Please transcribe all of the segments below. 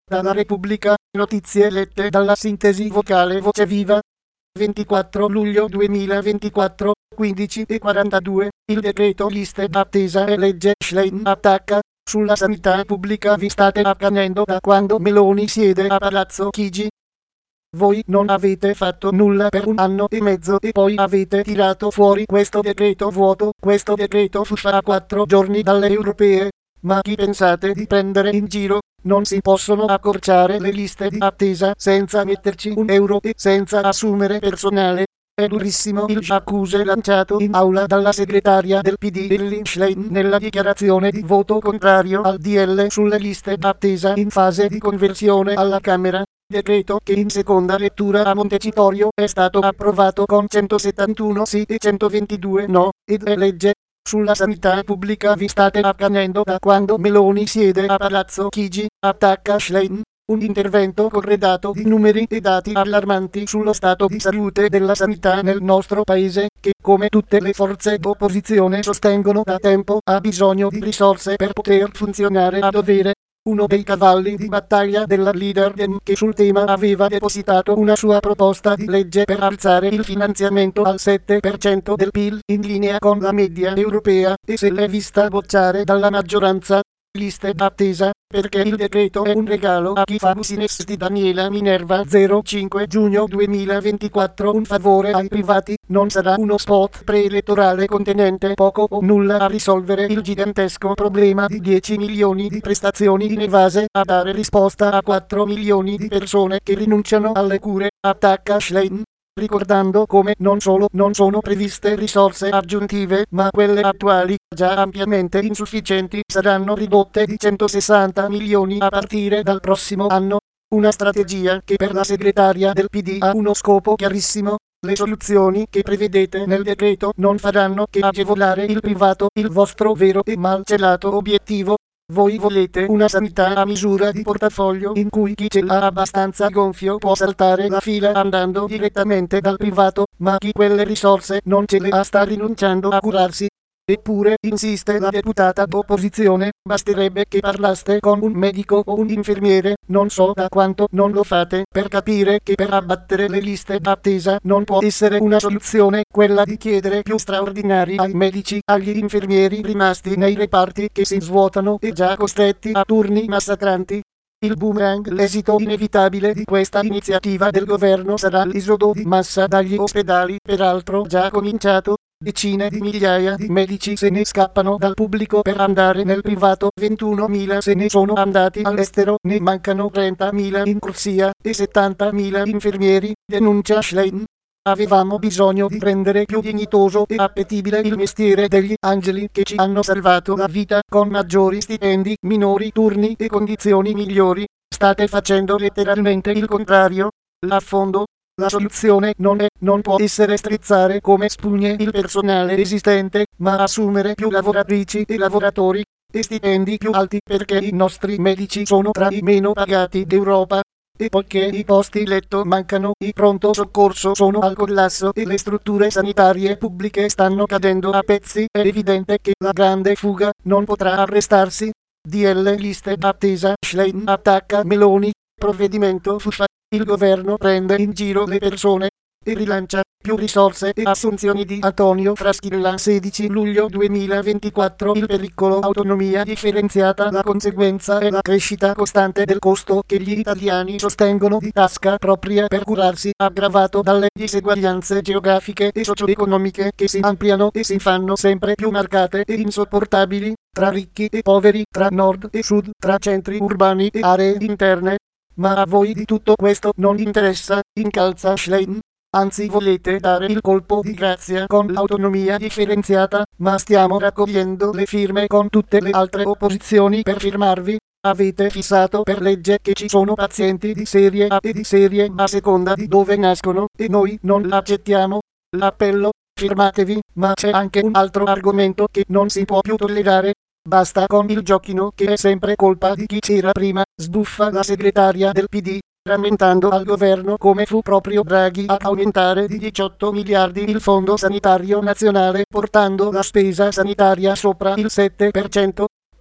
Dalla Repubblica, notizie lette dalla sintesi vocale Voce Viva. 24 luglio 2024, 15:42, il decreto liste d'attesa e legge Schlein attacca. Sulla sanità pubblica vi state accanendo da quando Meloni siede a Palazzo Chigi. Voi non avete fatto nulla per 1 anno e mezzo e poi avete tirato fuori questo decreto vuoto, questo decreto fuffa a 4 giorni dalle europee. Ma chi pensate di prendere in giro? Non si possono accorciare le liste di attesa senza metterci €1 e senza assumere personale. È durissimo il accuse lanciato in aula dalla segretaria del PD Elly Schlein nella dichiarazione di voto contrario al DL sulle liste d'attesa in fase di conversione alla Camera. Decreto che in seconda lettura a Montecitorio è stato approvato con 171 sì e 122 no, ed è legge. Sulla sanità pubblica vi state accanendo da quando Meloni siede a Palazzo Chigi, attacca Schlein. Un intervento corredato di numeri e dati allarmanti sullo stato di salute della sanità nel nostro paese, che, come tutte le forze d'opposizione sostengono da tempo, ha bisogno di risorse per poter funzionare a dovere. Uno dei cavalli di battaglia della leader Dem, che sul tema aveva depositato una sua proposta di legge per alzare il finanziamento al 7% del PIL, in linea con la media europea, e se l'è vista bocciare dalla maggioranza. Liste d'attesa, perché il decreto è un regalo a chi fa business. Di Daniela Minerva. 05 giugno 2024. Un favore ai privati, non sarà uno spot preelettorale contenente poco o nulla a risolvere il gigantesco problema di 10 milioni di prestazioni inevase, a dare risposta a 4 milioni di persone che rinunciano alle cure, attacca Schlein. Ricordando come non solo non sono previste risorse aggiuntive, ma quelle attuali, già ampiamente insufficienti, saranno ridotte di 160 milioni a partire dal prossimo anno. Una strategia che per la segretaria del PD ha uno scopo chiarissimo. Le soluzioni che prevedete nel decreto non faranno che agevolare il privato, il vostro vero e malcelato obiettivo. Voi volete una sanità a misura di portafoglio in cui chi ce l'ha abbastanza gonfio può saltare la fila andando direttamente dal privato, ma chi quelle risorse non ce le ha sta rinunciando a curarsi. Eppure, insiste la deputata d'opposizione, basterebbe che parlaste con un medico o un infermiere, non so da quanto non lo fate, per capire che per abbattere le liste d'attesa non può essere una soluzione quella di chiedere più straordinari ai medici, agli infermieri rimasti nei reparti che si svuotano e già costretti a turni massacranti. Il boomerang, l'esito inevitabile di questa iniziativa del governo sarà l'esodo di massa dagli ospedali, peraltro già cominciato. Decine di migliaia di medici se ne scappano dal pubblico per andare nel privato, 21.000 se ne sono andati all'estero, ne mancano 30.000 in corsia, e 70.000 infermieri, denuncia Schlein. Avevamo bisogno di rendere più dignitoso e appetibile il mestiere degli angeli che ci hanno salvato la vita, con maggiori stipendi, minori turni e condizioni migliori. State facendo letteralmente il contrario. L'affondo. La soluzione non può essere strizzare come spugne il personale esistente, ma assumere più lavoratrici e lavoratori, e stipendi più alti, perché i nostri medici sono tra i meno pagati d'Europa. E poiché i posti letto mancano, i pronto soccorso sono al collasso e le strutture sanitarie pubbliche stanno cadendo a pezzi, è evidente che la grande fuga non potrà arrestarsi. DL liste d'attesa, Schlein attacca Meloni, provvedimento fuffa. Il governo prende in giro le persone e rilancia più risorse e assunzioni di Antonio Fraschilla. 16 luglio 2024. Il pericolo autonomia differenziata, la conseguenza è la crescita costante del costo che gli italiani sostengono di tasca propria per curarsi, aggravato dalle diseguaglianze geografiche e socio-economiche che si ampliano e si fanno sempre più marcate e insopportabili, tra ricchi e poveri, tra nord e sud, tra centri urbani e aree interne. Ma a voi di tutto questo non interessa, incalza Schlein. Anzi, volete dare il colpo di grazia con l'autonomia differenziata, ma stiamo raccogliendo le firme con tutte le altre opposizioni per firmarvi. Avete fissato per legge che ci sono pazienti di serie A e di serie B a seconda di dove nascono, e noi non l'accettiamo. L'appello, firmatevi, ma c'è anche un altro argomento che non si può più tollerare. Basta con il giochino che è sempre colpa di chi c'era prima, sbuffa la segretaria del PD, rammentando al governo come fu proprio Draghi a aumentare di 18 miliardi il fondo sanitario nazionale, portando la spesa sanitaria sopra il 7%.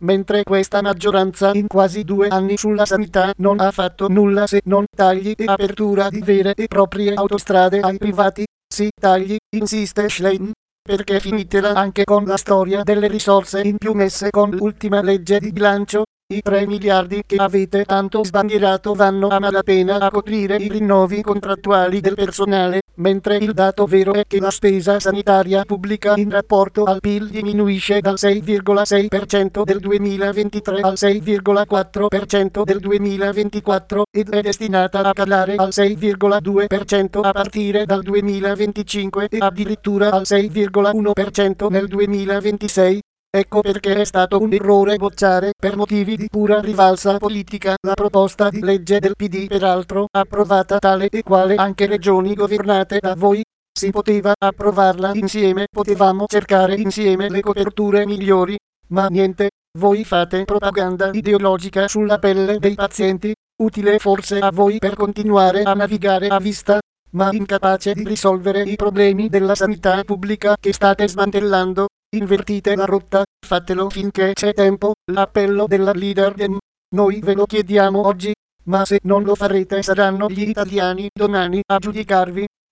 mentre questa maggioranza in quasi 2 anni sulla sanità non ha fatto nulla se non tagli e apertura di vere e proprie autostrade ai privati. Sì, tagli, insiste Schlein, perché finitela anche con la storia delle risorse in più messe con l'ultima legge di bilancio. I 3 miliardi che avete tanto sbandierato vanno a malapena a coprire i rinnovi contrattuali del personale, mentre il dato vero è che la spesa sanitaria pubblica in rapporto al PIL diminuisce dal 6,6% del 2023 al 6,4% del 2024 ed è destinata a calare al 6,2% a partire dal 2025 e addirittura al 6,1% nel 2026. Ecco perché è stato un errore bocciare per motivi di pura rivalsa politica la proposta di legge del PD, peraltro approvata tale e quale anche regioni governate da voi. Si poteva approvarla insieme, potevamo cercare insieme le coperture migliori, ma niente, voi fate propaganda ideologica sulla pelle dei pazienti, utile forse a voi per continuare a navigare a vista, ma incapace di risolvere i problemi della sanità pubblica che state smantellando. Invertite la rotta, fatelo finché c'è tempo, l'appello della leader Dem. Noi ve lo chiediamo oggi, ma se non lo farete saranno gli italiani domani a giudicarvi.